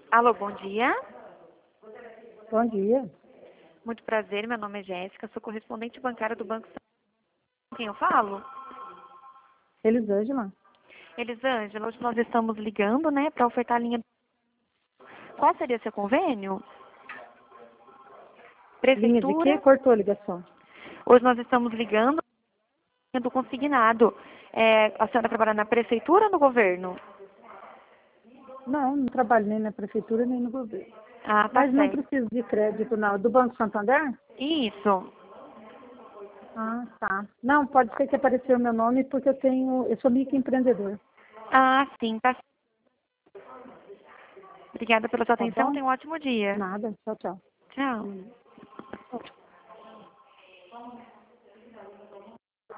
Alô, bom dia. Bom dia. Muito prazer, meu nome é Jéssica, sou correspondente bancária do Banco São Com quem eu falo? Elisângela. Elisângela, hoje nós estamos ligando, né, para ofertar a linha. Qual seria seu convênio? Linha de quê? Prefeitura. Cortou a ligação. Hoje nós estamos ligando do consignado. A senhora trabalha na prefeitura ou no governo? Não trabalho nem na prefeitura nem no governo. Ah, tá Mas não certo. preciso de crédito, não. Do Banco Santander? Isso. Ah, tá. Não, pode ser que apareceu meu nome porque eu sou microempreendedor. Ah, sim, tá. Obrigada pela sua Tá atenção, bom? tenha um ótimo dia. Nada. Tchau, tchau. Tchau. Hum.